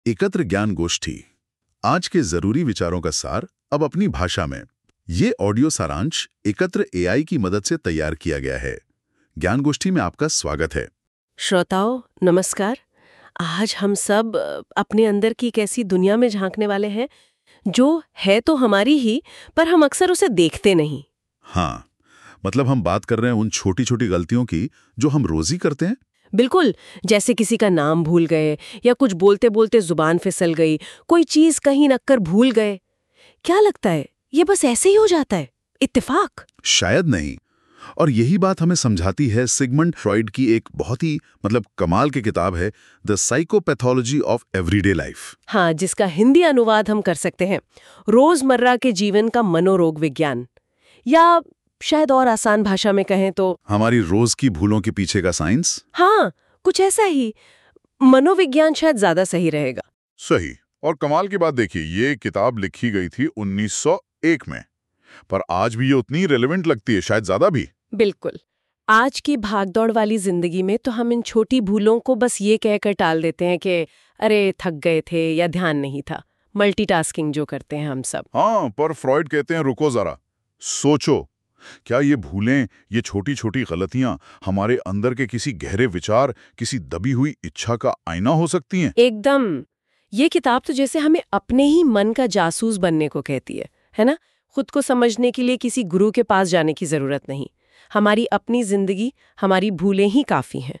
एकत्र ज्ञान गोष्ठी, आज के जरूरी विचारों का सार अब अपनी भाषा में। ये ऑडियो सारांश एकत्र एआई की मदद से तैयार किया गया है। ज्ञान गोष्ठी में आपका स्वागत है। श्रोताओं नमस्कार। आज हम सब अपने अंदर की एक ऐसी दुनिया में झांकने वाले हैं जो है तो हमारी ही, पर हम अक्सर उसे देखते नहीं। हाँ, मतलब हम बात कर रहे हैं उन छोटी छोटी गलतियों की जो हम रोज ही करते हैं। बिल्कुल, जैसे किसी का नाम भूल गए या कुछ बोलते बोलते जुबान फिसल गई, कोई चीज कहीं रखकर भूल गए। क्या लगता है ये बस ऐसे ही हो जाता है, इत्तेफाक? शायद नहीं। और यही बात हमें समझाती है सिगमंड फ्रॉइड की एक बहुत ही कमाल की किताब है, the psychopathology of everyday life. हाँ, जिसका हिंदी अनुवाद हम कर सकते हैं रोजमर्रा के जीवन का मनोरोग विज्ञान, या शायद और आसान भाषा में कहें तो हमारी रोज की भूलों के पीछे का साइंस। हाँ, कुछ ऐसा ही। मनोविज्ञान शायद ज्यादा सही रहेगा। सही। और कमाल की बात देखिए, ये किताब लिखी गई थी 1901 में, पर आज भी ये उतनी रेलेवेंट लगती है, शायद ज्यादा भी। बिल्कुल। आज की भागदौड़ वाली जिंदगी में तो हम इन छोटी भूलों को बस ये कहकर टाल देते हैं कि अरे थक गए थे या ध्यान नहीं था। मल्टीटास्किंग जो करते हैं हम सब। हाँ, पर फ्रॉइड कहते हैं रुको जरा, सोचो, क्या ये भूलें, ये छोटी छोटी गलतियां हमारे अंदर के किसी गहरे विचार, किसी दबी हुई इच्छा का आईना हो सकती हैं? एकदम। ये किताब तो जैसे हमें अपने ही मन का जासूस बनने को कहती है ना? खुद को समझने के लिए किसी गुरु के पास जाने की जरूरत नहीं। हमारी अपनी जिंदगी, हमारी भूलें ही काफी हैं।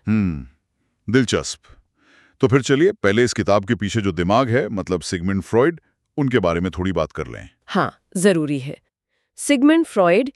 दिलचस्प। तो फिर चलिए पहले इस किताब के पीछे जो दिमाग है, मतलब सिगमंड फ्रॉइड, उनके बारे में थोड़ी बात कर लें। हाँ, जरूरी है। सिगमंड फ्रॉइड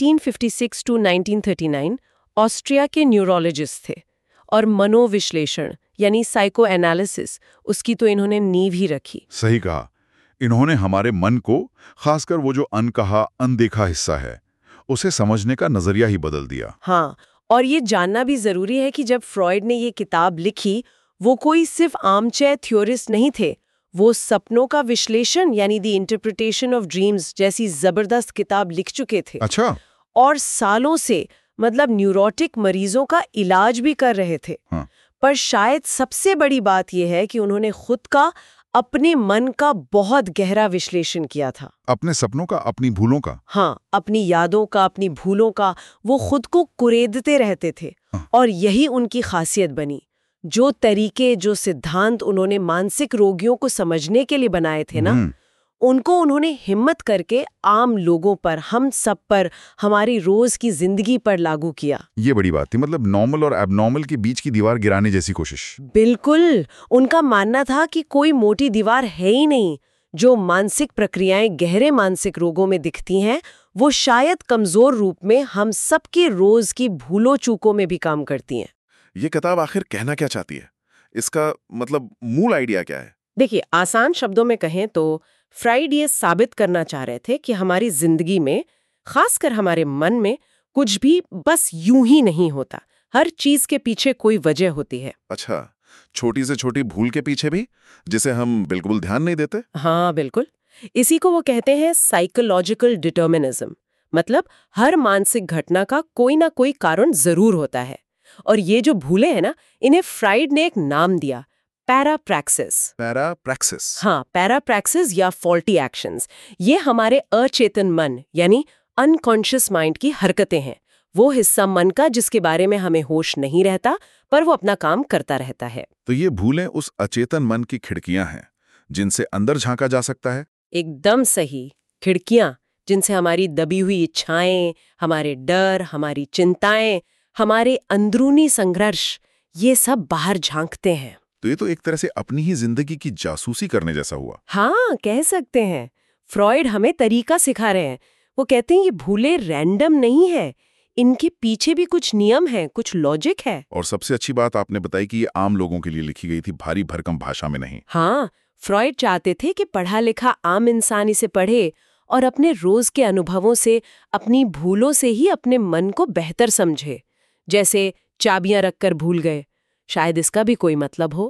1856 to 1939 ऑस्ट्रिया के न्यूरोलॉजिस्ट थे, और मनोविश्लेषण यानी साइको एनालिसिस, उसकी तो इन्होंने नींव ही रखी। सही कहा। इन्होंने हमारे मन को, खासकर वो जो अनकहा, अनदेखा हिस्सा है, उसे समझने का नजरिया ही बदल दिया। हाँ, और ये जानना भी जरूरी है कि जब फ्रॉइड ने ये किताब लिखी, वो कोई सिर्फ आर्मचेयर थ्योरिस्ट नहीं थे। वो सपनों का विश्लेषण यानी द इंटरप्रिटेशन ऑफ ड्रीम्स जैसी जबरदस्त किताब लिख चुके थे। अच्छा। और सालों से न्यूरोटिक मरीजों का इलाज भी कर रहे थे। हाँ। पर शायद सबसे बड़ी बात यह है कि उन्होंने खुद का, अपने मन का बहुत गहरा विश्लेषण किया था। अपने सपनों का, अपनी भूलों का। हाँ, अपनी यादों का, अपनी भूलों का। वो खुद को कुरेदते रहते थे। हाँ। और यही उनकी खासियत बनी। जो तरीके, जो सिद्धांत उन्होंने मानसिक रोगियों को समझने के लिए बनाए थे ना, उनको उन्होंने हिम्मत करके आम लोगों पर, हम सब पर, हमारी रोज की जिंदगी पर लागू किया। ये बड़ी बात थी, मतलब नॉर्मल और एबनॉर्मल के बीच की दीवार गिराने जैसी कोशिश। बिल्कुल। उनका मानना था कि कोई मोटी दीवार है ही नहीं। जो मानसिक प्रक्रियाएं गहरे मानसिक रोगों में दिखती हैं, वो शायद कमजोर रूप में हम सबके रोज की भूलों चूकों में भी काम करती हैं। ये किताब आखिर कहना क्या चाहती है? इसका मूल आइडिया क्या है? देखिए, आसान शब्दों में कहें तो फ्राइड ये साबित करना चाह रहे थे कि हमारी जिंदगी में, खासकर हमारे मन में, कुछ भी बस यूं ही नहीं होता। हर चीज के पीछे कोई वजह होती है। अच्छा, छोटी से छोटी भूल के पीछे भी, जिसे हम बिल्कुल ध्यान नहीं देते? हाँ, बिल्कुल। इसी को वो कहते हैं साइकोलॉजिकल डिटर्मिनिज्म। मतलब हर मानसिक घटना का कोई ना कोई कारण जरूर होता है। और ये जो भूलें हैं ना, इन्हें फ्राइड ने एक नाम दिया, पैराप्रैक्सिस। पैराप्रैक्सिस? हाँ, पैराप्रैक्सिस या फॉल्टी एक्शंस। ये हमारे अचेतन मन यानी अनकॉन्शियस माइंड की हरकतें हैं। वो हिस्सा मन का जिसके बारे में हमें होश नहीं रहता, पर वो अपना काम करता रहता है। तो ये भूलें उस अचेतन मन की खिड़कियां हैं जिनसे अंदर झांका जा सकता है? एकदम सही। खिड़कियां जिनसे हमारी दबी हुई इच्छाएं, हमारे डर, हमारी चिंताएं, हमारे अंदरूनी संघर्ष, ये सब बाहर झांकते हैं। तो ये तो एक तरह से अपनी ही जिंदगी की जासूसी करने जैसा हुआ। हाँ, कह सकते हैं। फ्रॉइड हमें तरीका सिखा रहे हैं। वो कहते हैं ये भूलें रैंडम नहीं है, इनके पीछे भी कुछ नियम है, कुछ लॉजिक है। और सबसे अच्छी बात आपने बताई कि ये आम लोगों के लिए लिखी गई थी, भारी भरकम भाषा में नहीं। हाँ, फ्रॉइड चाहते थे कि पढ़ा लिखा आम इंसान इसे पढ़े और अपने रोज के अनुभवों से, अपनी भूलों से ही अपने मन को बेहतर समझे। जैसे चाबियां रखकर भूल गए, शायद इसका भी कोई मतलब हो।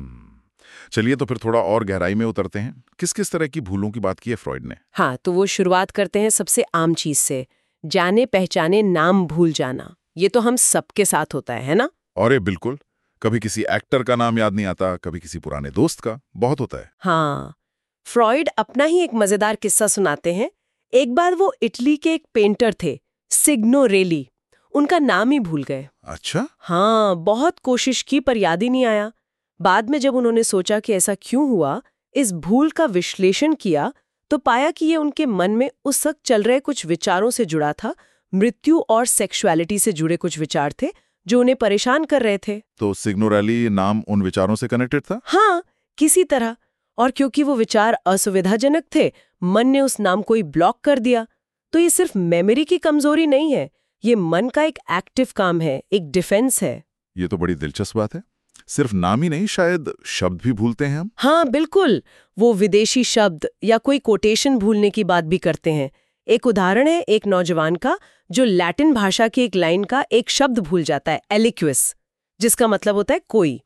चलिए तो फिर थोड़ा और गहराई में उतरते हैं। किस किस तरह की भूलों की बात की है फ्रॉइड ने? हाँ, तो वो शुरुआत करते हैं सबसे आम चीज से, जाने पहचाने नाम भूल जाना। ये तो हम सबके साथ होता है ना? अरे बिल्कुल। कभी किसी एक्टर का नाम याद नहीं आता, कभी किसी पुराने दोस्त का, बहुत होता है। हाँ, फ्रॉइड अपना ही एक मजेदार किस्सा सुनाते हैं। एक बार वो इटली के एक पेंटर थे, सिग्नोरेली। उनका नाम ही भूल गए। अच्छा। हाँ, बहुत कोशिश की पर याद ही नहीं आया। बाद में जब उन्होंने सोचा कि ऐसा क्यों हुआ, इस भूल का विश्लेषण किया, तो पाया कि ये उनके मन में उस वक्त चल रहे कुछ विचारों से जुड़ा था। मृत्यु और सेक्सुअलिटी से जुड़े कुछ विचार थे जो उन्हें परेशान कर रहे थे। तो सिग्नोरेली नाम उन विचारों से कनेक्टेड था? हाँ, किसी तरह। और क्योंकि वो विचार असुविधाजनक थे, मन ने उस नाम को ही ब्लॉक कर दिया। तो ये सिर्फ मेमोरी की कमजोरी नहीं है, ये मन का एक एक्टिव काम है, एक डिफेंस है। ये तो बड़ी दिलचस्प बात है। सिर्फ नाम ही नहीं, शायद शब्द भी भूलते हैं हम। हाँ बिल्कुल, वो विदेशी शब्द या कोई कोटेशन भूलने की बात भी करते हैं। एक उदाहरण है एक नौजवान का जो लैटिन भाषा की एक लाइन का एक शब्द भूल जाता है, एलिक्विस, जिसका मतलब होता है कोई।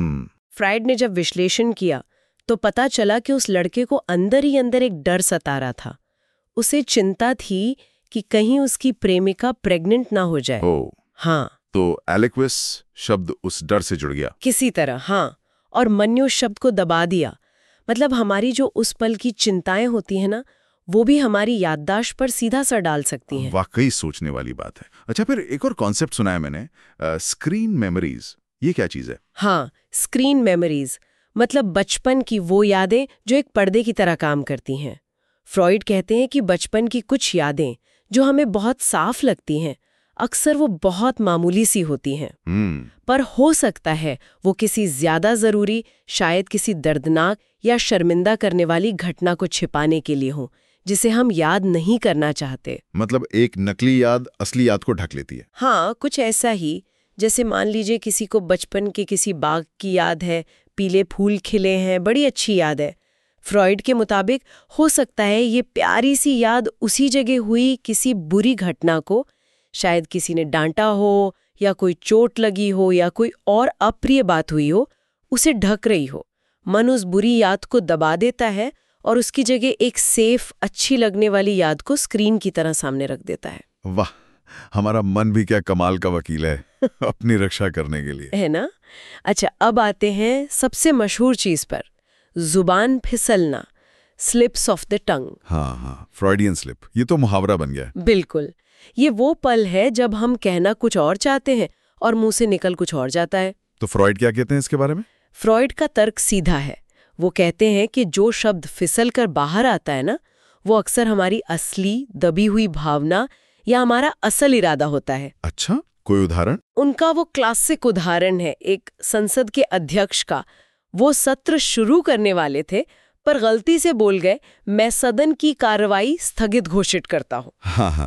फ्राइड ने जब विश्लेषण किया तो पता चला कि उस लड़के को अंदर ही अंदर एक डर सता रहा था। उसे चिंता थी कि कहीं उसकी प्रेमिका प्रेग्नेंट ना हो जाए। हाँ, तो एलिक्विस शब्द उस डर से जुड़ गया किसी तरह। हाँ, और मन्यो शब्द को दबा दिया। मतलब हमारी जो उस पल की चिंताएं होती हैं ना, वो भी हमारी याददाश्त पर सीधा असर डाल सकती हैं। वाकई सोचने वाली बात है। अच्छा, फिर एक और कॉन्सेप्ट सुना है मैंने, स्क्रीन मेमोरीज। ये क्या चीज है? हाँ, स्क्रीन मेमोरीज मतलब बचपन की वो यादें जो एक पर्दे की तरह काम करती हैं। फ्रॉइड कहते हैं कि बचपन की कुछ यादें जो हमें बहुत साफ लगती हैं, अक्सर वो बहुत मामूली सी होती हैं। पर हो सकता है वो किसी ज्यादा जरूरी, शायद किसी दर्दनाक या शर्मिंदा करने वाली घटना को छिपाने के लिए हो, जिसे हम याद नहीं करना चाहते। मतलब एक नकली याद असली याद को ढक लेती है। हाँ, कुछ ऐसा ही। जैसे मान लीजिए किसी को बचपन के किसी बाग की याद है, पीले फूल खिले हैं, बड़ी अच्छी याद है। फ्रॉइड के मुताबिक हो सकता है ये प्यारी सी याद उसी जगह हुई किसी बुरी घटना को, शायद किसी ने डांटा हो या कोई चोट लगी हो या कोई और अप्रिय बात हुई हो, उसे ढक रही हो। मन उस बुरी याद को दबा देता है और उसकी जगह एक सेफ, अच्छी लगने वाली याद को स्क्रीन की तरह सामने रख देता है। वाह, हमारा मन भी क्या कमाल का वकील है अपनी रक्षा करने के लिए, है ना? अच्छा, अब आते हैं सबसे मशहूर चीज पर, जुबान फिसलना, स्लिप्स ऑफ द टंग। हाँ, फ्रॉइडियन स्लिप, ये तो मुहावरा बन गया है। बिल्कुल, ये वो पल है जब हम कहना कुछ और चाहते हैं और मुंह से निकल कुछ और जाता है। तो फ्रॉइड क्या कहते हैं इसके बारे में? फ्रॉइड का तर्क सीधा है। वो कहते हैं कि जो शब्द फिसल कर बाहर आता है ना, वो अक्सर हमारी असली दबी हुई भावना या हमारा असल इरादा होता है। अच्छा, कोई उदाहरण? उनका वो क्लासिक उदाहरण है एक संसद के अध्यक्ष का। वो सत्र शुरू करने वाले थे पर गलती से बोल गए, मैं सदन की कार्रवाई स्थगित घोषित करता हूँ। हाँ,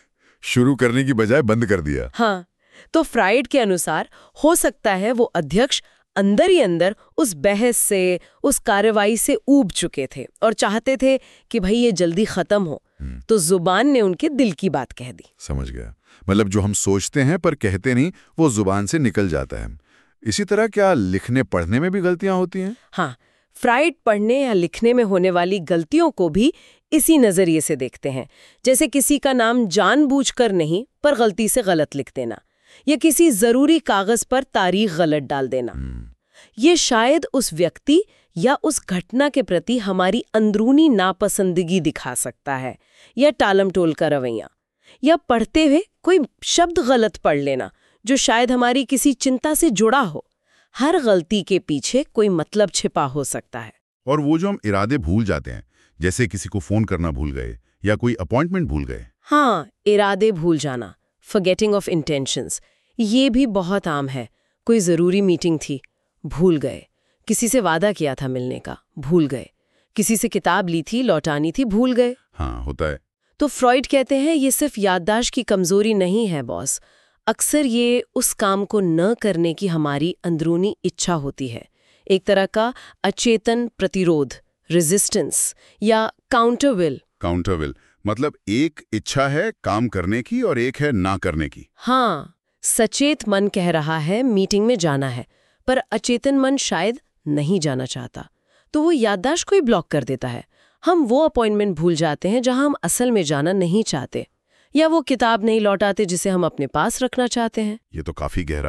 शुरू करने की बजाय बंद कर दिया। हाँ, तो फ्राइड के अनुसार हो सकता है वो अध्यक्ष अंदर ही अंदर उस बहस से, उस कार्रवाई से ऊब चुके थे और चाहते थे कि भाई ये जल्दी खत्म हो। तो जुबान ने उनके दिल की बात कह दी। समझ गया। मतलब जो हम सोचते हैं पर कहते नहीं, वो जुबान से निकल जाता है। इसी तरह क्या लिखने पढ़ने में भी गलतियां होती हैं? हाँ, फ्राइड पढ़ने या लिखने में होने वाली गलतियों को भी इसी नजरिए से देखते हैं। जैसे किसी का नाम जानबूझकर नहीं पर गलती से गलत लिख देना, या किसी जरूरी कागज पर तारीख गलत डाल देना। ये शायद उस व्यक्ति या उस घटना के प्रति हमारी अंदरूनी नापसंदगी दिखा सकता है, या टालमटोल का रवैया, या पढ़ते हुए कोई शब्द गलत पढ़ लेना जो शायद हमारी किसी चिंता से जुड़ा हो। हर गलती के पीछे कोई मतलब छिपा हो सकता है। और वो जो हम इरादे भूल जाते हैं, जैसे किसी को फोन करना भूल गए या कोई अपॉइंटमेंट भूल गए। हाँ, इरादे भूल जाना, फॉरगेटिंग ऑफ इंटेंशंस, ये भी बहुत आम है। कोई जरूरी मीटिंग थी, भूल गए। किसी से वादा किया था मिलने का, भूल गए। किसी से किताब ली थी, लौटानी थी, भूल गए। हाँ, होता है। तो फ्रॉइड कहते हैं ये सिर्फ याददाश्त की कमजोरी नहीं है बॉस, अक्सर ये उस काम को न करने की हमारी अंदरूनी इच्छा होती है, एक तरह का अचेतन प्रतिरोध, रेजिस्टेंस या काउंटर विल। काउंटर विल मतलब एक इच्छा है काम करने की और एक है ना करने की। हाँ, सचेत मन कह रहा है मीटिंग में जाना है, पर अचेतन मन शायद नहीं जाना चाहता, तो वो याददाश्त को ही ब्लॉक कर देता है। हम वो अपॉइंटमेंट भूल जाते हैं जहां हम असल में जाना नहीं चाहते, या वो किताब नहीं लौटाते जिसे हम अपने पास रखना चाहते हैं। ये तो काफी गहरा है।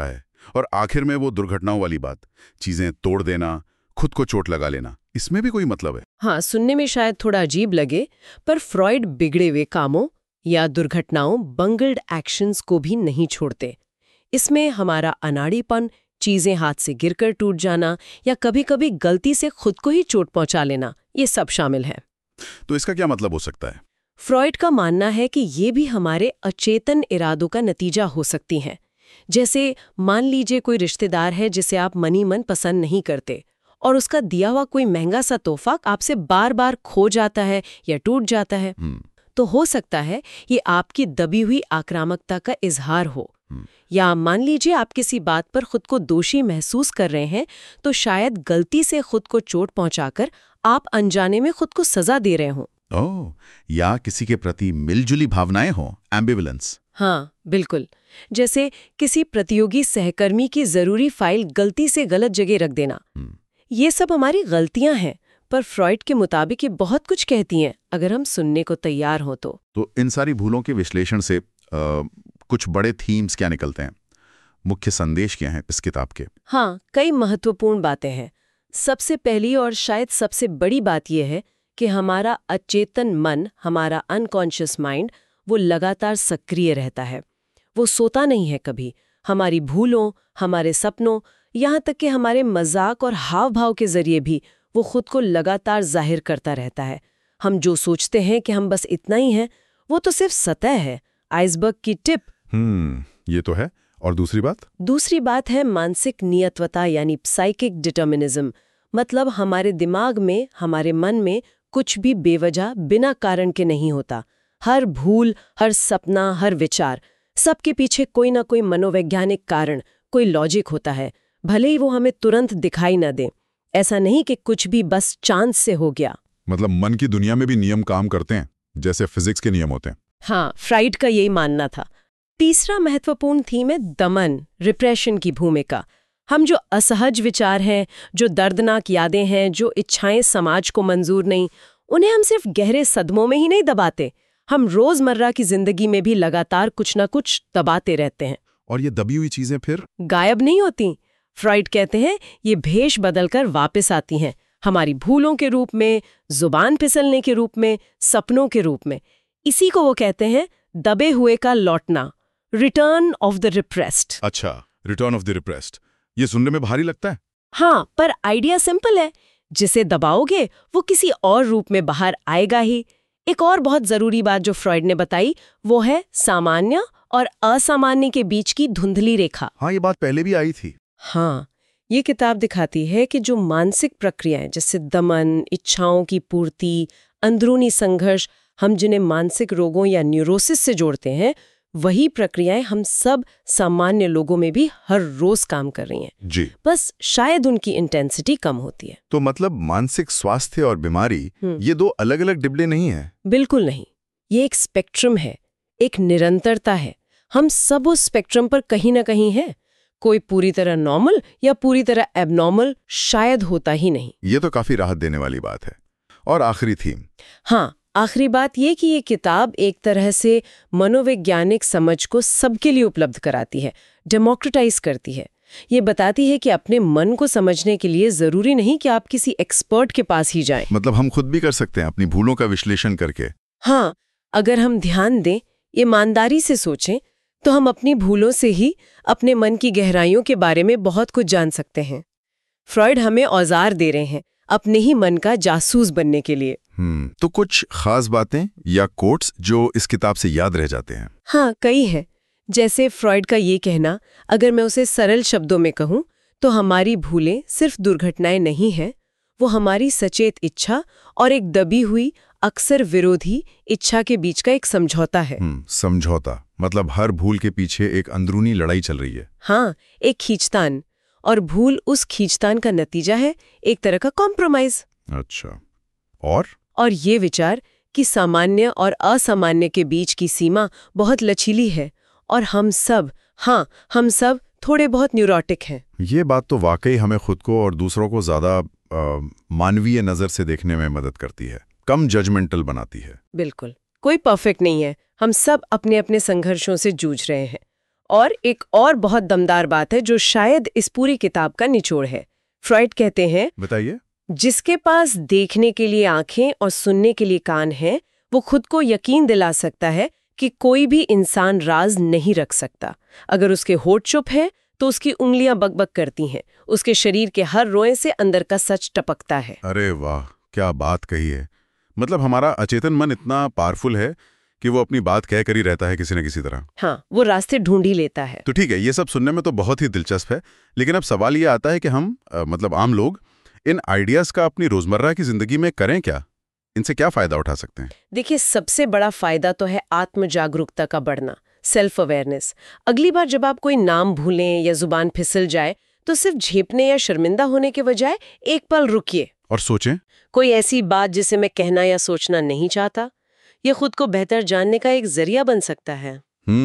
और आखिर में वो दुर्घटनाओं वाली बात, चीजें तोड़ देना, खुद को चोट लगा लेना, इसमें भी कोई मतलब है? हाँ, सुनने में शायद थोड़ा अजीब लगे, पर फ्रॉइड बिगड़े हुए कामों या दुर्घटनाओं, बंगल्ड एक्शंस को भी नहीं छोड़ते। इसमें हमारा अनाड़ीपन, चीजें हाथ से गिरकर टूट जाना या कभी-कभी गलती से खुद को ही चोट पहुंचा लेना, ये सब शामिल है। तो इसका क्या मतलब हो सकता है? फ्रॉइड का मानना है कि ये भी हमारे अचेतन इरादों का नतीजा हो सकती हैं। जैसे मान लीजिए कोई रिश्तेदार है जिसे आप मनी मन पसंद नहीं करते और उसका दिया हुआ कोई महंगा सा तोहफा आपसे बार बार खो जाता है या टूट जाता है, तो हो सकता है ये आपकी दबी हुई आक्रामकता का इजहार हो। या मान लीजिए आप किसी बात पर खुद को दोषी महसूस कर रहे हैं, तो शायद गलती से खुद को चोट पहुंचाकर आप अनजाने में खुद को सजा दे रहे हों। ओह, या किसी के प्रति मिलजुली भावनाएं हों, एम्बिवलेंस। हाँ, बिल्कुल। जैसे किसी प्रतियोगी सहकर्मी की जरूरी फाइल गलती से गलत जगह रख देना। ये सब हमारी गलतियां हैं, पर फ्रॉइड के मुताबिक ये बहुत कुछ कहती हैं, अगर हम सुनने को तैयार हों तो। तो इन सारी भूलों के विश्लेषण से कुछ बड़े थीम्स क्या निकलते हैं? मुख्य संदेश क्या हैं इस किताब के? हाँ, कई महत्वपूर्ण बातें हैं। सबसे पहली और शायद सबसे बड़ी बात यह है कि हमारा अचेतन मन, हमारा अनकॉन्शियस माइंड, वो लगातार सक्रिय रहता है। वो सोता नहीं है कभी। हमारी भूलों, हमारे सपनों, यहाँ तक कि हमारे मजाक और हाव भाव के जरिए भी वो खुद को लगातार जाहिर करता रहता है। हम जो सोचते हैं कि हम बस इतना ही हैं, वो तो सिर्फ सतह है, आइसबर्ग की टिप। ये तो है। और दूसरी बात? दूसरी बात है मानसिक नियतवता यानी साइकिक डिटर्मिनिज्म। मतलब हमारे दिमाग में, हमारे मन में कुछ भी बेवजह, बिना कारण के नहीं होता। हर भूल, हर सपना, हर विचार, सबके पीछे कोई ना कोई मनोवैज्ञानिक कारण, कोई लॉजिक होता है, भले ही वो हमें तुरंत दिखाई न दे। ऐसा नहीं कि कुछ भी बस चांस से हो गया। मतलब मन की दुनिया में भी नियम काम करते हैं, जैसे फिजिक्स के नियम होते हैं। हाँ, फ्राइड का यही मानना था। तीसरा महत्वपूर्ण थीम है दमन, रिप्रेशन की भूमिका। हम जो असहज विचार हैं, जो दर्दनाक यादें हैं, जो इच्छाएं समाज को मंजूर नहीं, उन्हें हम सिर्फ गहरे सदमों में ही नहीं दबाते, हम रोजमर्रा की जिंदगी में भी लगातार कुछ ना कुछ दबाते रहते हैं। और ये दबी हुई चीजें फिर गायब नहीं होती। फ्रॉइड कहते हैं ये भेष बदलकर वापस आती हैं, हमारी भूलों के रूप में, जुबान फिसलने के रूप में, सपनों के रूप में। इसी को वो कहते हैं दबे हुए का लौटना, रिटर्न ऑफ द रिप्रेस्ड। अच्छा, रिटर्न ऑफ द रिप्रेस्ड। ये सुनने में भारी लगता है। हाँ, पर आइडिया सिंपल है। जिसे दबाओगे वो किसी और रूप में बाहर आएगा ही। एक और बहुत जरूरी बात जो फ्रॉइड ने बताई, वो है सामान्य और असामान्य के बीच की धुंधली रेखा। हाँ, ये बात पहले भी आई थी। हाँ, ये किताब दिखाती है कि जो मानसिक प्रक्रियाएं, जैसे दमन, इच्छाओं की पूर्ति, अंदरूनी संघर्ष, हम जिन्हें मानसिक रोगों या न्यूरोसिस से जोड़ते हैं, वही प्रक्रियाएं हम सब सामान्य लोगों में भी हर रोज काम कर रही हैं। जी। बस शायद उनकी इंटेंसिटी कम होती है। तो मतलब मानसिक स्वास्थ्य और बीमारी ये दो अलग अलग डिब्बे नहीं हैं? बिल्कुल नहीं। ये एक स्पेक्ट्रम है, एक निरंतरता है। हम सब उस स्पेक्ट्रम पर कहीं ना कहीं हैं। कोई पूरी तरह नॉर्मल या पूरी तरह एबनॉर्मल शायद होता ही नहीं। ये तो काफी राहत देने वाली बात है। और आखिरी थीम? हाँ, आखिरी बात ये कि ये किताब एक तरह से मनोवैज्ञानिक समझ को सबके लिए उपलब्ध कराती है, डेमोक्रेटाइज करती है। ये बताती है कि अपने मन को समझने के लिए जरूरी नहीं कि आप किसी एक्सपर्ट के पास ही जाएं। मतलब हम खुद भी कर सकते हैं अपनी भूलों का विश्लेषण करके। हाँ, अगर हम ध्यान दें, ईमानदारी से सोचें, तो हम अपनी भूलों से ही अपने मन की गहराइयों के बारे में बहुत कुछ जान सकते हैं। फ्रॉइड हमें औजार दे रहे हैं अपने ही मन का जासूस बनने के लिए। तो कुछ खास बातें या कोट्स जो इस किताब से याद रह जाते हैं? हाँ, कई है। जैसे फ्रॉइड का ये कहना, अगर मैं उसे सरल शब्दों में कहूँ, तो हमारी भूलें सिर्फ दुर्घटनाएं नहीं हैं, वो हमारी सचेत इच्छा और एक दबी हुई, अक्सर विरोधी इच्छा के बीच का एक समझौता है। समझौता मतलब हर भूल के पीछे एक अंदरूनी लड़ाई चल रही है। हाँ, एक खींचतान, और भूल उस खींचतान का नतीजा है, एक तरह का कॉम्प्रोमाइज। अच्छा, और ये विचार कि सामान्य और असामान्य के बीच की सीमा बहुत लचीली है, और हम सब थोड़े बहुत न्यूरोटिक हैं। ये बात तो वाकई हमें खुद को और दूसरों को ज्यादा मानवीय नजर से देखने में मदद करती है, कम जजमेंटल बनाती है। बिल्कुल, कोई परफेक्ट नहीं है, हम सब अपने अपने संघर्षों से जूझ रहे हैं। और एक और बहुत दमदार बात है जो शायद इस पूरी किताब का निचोड़ है। फ्रॉइड कहते हैं, बताइए। जिसके पास देखने के लिए आंखें और सुनने के लिए कान हैं, वो खुद को यकीन दिला सकता है कि कोई भी इंसान राज नहीं रख सकता। अगर उसके होठ चुप है तो उसकी उंगलियां बकबक करती हैं, उसके शरीर के हर रोए से अंदर का सच टपकता है। अरे वाह, क्या बात कही है। मतलब हमारा अचेतन मन इतना पावरफुल है कि वो अपनी बात कह कर ही रहता है किसी न किसी तरह। हाँ, वो रास्ते ढूंढ ही लेता है। तो ठीक है, ये सब सुनने में तो बहुत ही दिलचस्प है, लेकिन अब सवाल ये आता है कि हम मतलब आम लोग इन आइडियाज का अपनी रोजमर्रा की जिंदगी में करें क्या? इनसे क्या फायदा उठा सकते हैं? देखिए, सबसे बड़ा फायदा तो है आत्म जागरूकता का बढ़ना, सेल्फ अवेयरनेस। अगली बार जब आप कोई नाम भूलें या जुबान फिसल जाए तो सिर्फ झेपने या शर्मिंदा होने के बजाय एक पल रुकिए और सोचें। कोई ऐसी बात जिसे मैं कहना या सोचना नहीं चाहता, ये खुद को बेहतर जानने का एक जरिया बन सकता है।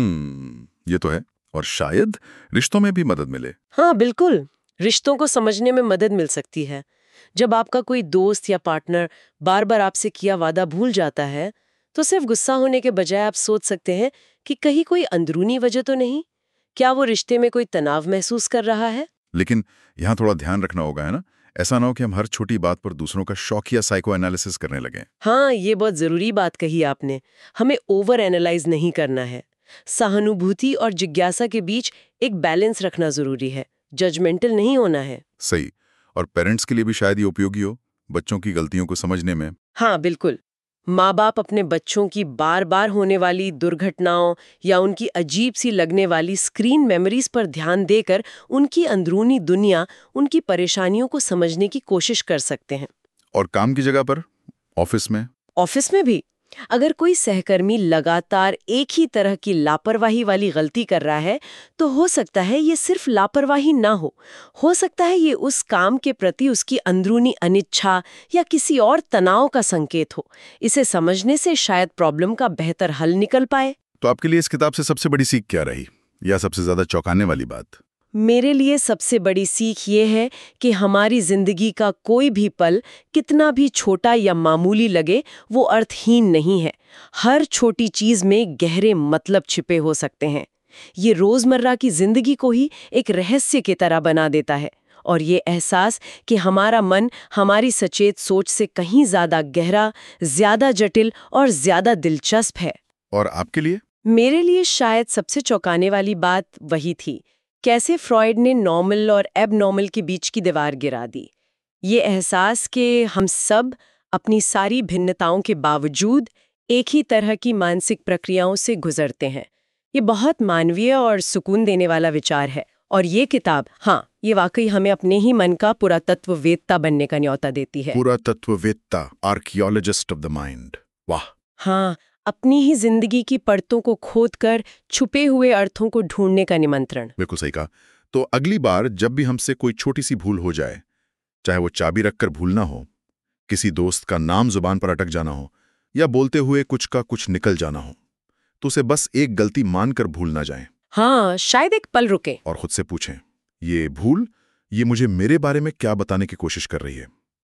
ये तो है। और शायद रिश्तों में भी मदद मिले। हाँ बिल्कुल, रिश्तों को समझने में मदद मिल सकती है। जब आपका कोई दोस्त या पार्टनर बार बार आपसे किया वादा भूल जाता है तो सिर्फ गुस्सा होने के बजाय आप सोच सकते हैं कि कहीं कोई अंदरूनी वजह तो नहीं, क्या वो रिश्ते में कोई तनाव महसूस कर रहा है। लेकिन यहाँ थोड़ा ध्यान रखना होगा, है ना? ऐसा ना हो कि हम हर छोटी बात पर दूसरों का शौकिया साइको एनालिसिस करने लगे। हाँ, ये बहुत जरूरी बात कही आपने। हमें ओवर एनालाइज नहीं करना है। सहानुभूति और जिज्ञासा के बीच एक बैलेंस रखना जरूरी है, जजमेंटल नहीं होना है। सही। और पेरेंट्स के लिए भी शायद ये उपयोगी हो, बच्चों की गलतियों को समझने में। हाँ बिल्कुल, माँ बाप अपने बच्चों की बार बार होने वाली दुर्घटनाओं या उनकी अजीब सी लगने वाली स्क्रीन मेमोरीज पर ध्यान देकर उनकी अंदरूनी दुनिया, उनकी परेशानियों को समझने की कोशिश कर सकते हैं। और काम की जगह पर, ऑफिस में भी अगर कोई सहकर्मी लगातार एक ही तरह की लापरवाही वाली गलती कर रहा है तो हो सकता है ये सिर्फ लापरवाही ना हो सकता है ये उस काम के प्रति उसकी अंदरूनी अनिच्छा या किसी और तनाव का संकेत हो। इसे समझने से शायद प्रॉब्लम का बेहतर हल निकल पाए। तो आपके लिए इस किताब से सबसे बड़ी सीख क्या रही, या सबसे ज्यादा चौंकाने वाली बात? मेरे लिए सबसे बड़ी सीख ये है कि हमारी जिंदगी का कोई भी पल, कितना भी छोटा या मामूली लगे, वो अर्थहीन नहीं है। हर छोटी चीज में गहरे मतलब छिपे हो सकते हैं। ये रोजमर्रा की जिंदगी को ही एक रहस्य की तरह बना देता है। और ये एहसास कि हमारा मन हमारी सचेत सोच से कहीं ज्यादा गहरा, ज्यादा जटिल और ज्यादा दिलचस्प है। और आपके लिए? मेरे लिए शायद सबसे चौंकाने वाली बात वही थी, कैसे फ्रॉइड ने नॉर्मल और एबनॉर्मल के बीच की दीवार गिरा दी। ये एहसास कि हम सब अपनी सारी भिन्नताओं के बावजूद एक ही तरह की मानसिक प्रक्रियाओं से गुजरते हैं, ये बहुत मानवीय और सुकून देने वाला विचार है। और ये किताब, हाँ, ये वाकई हमें अपने ही मन का पुरातत्ववेत्ता बनने का न्योता देती है। पुरातत्ववेत्ता, आर्कियोलॉजिस्ट ऑफ द माइंड। वाह। हाँ, अपनी ही जिंदगी की परतों को खोदकर छुपे हुए अर्थों को ढूंढने का निमंत्रण। बिल्कुल सही कहा। तो अगली बार जब भी हमसे कोई छोटी सी भूल हो जाए, चाहे वो चाबी रखकर भूलना हो, किसी दोस्त का नाम जुबान पर अटक जाना हो, या बोलते हुए कुछ का कुछ निकल जाना हो, तो उसे बस एक गलती मानकर भूल ना जाएं। हाँ, शायद एक पल रुके और खुद से पूछें, ये भूल, ये मुझे मेरे बारे में क्या बताने की कोशिश कर रही है?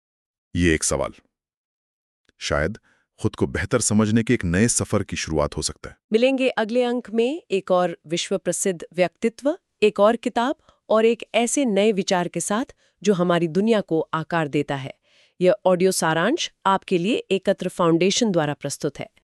ये एक सवाल शायद खुद को बेहतर समझने के एक नए सफर की शुरुआत हो सकता है। मिलेंगे अगले अंक में एक और विश्व प्रसिद्ध व्यक्तित्व, एक और किताब और एक ऐसे नए विचार के साथ जो हमारी दुनिया को आकार देता है। यह ऑडियो सारांश आपके लिए एकत्र फाउंडेशन द्वारा प्रस्तुत है।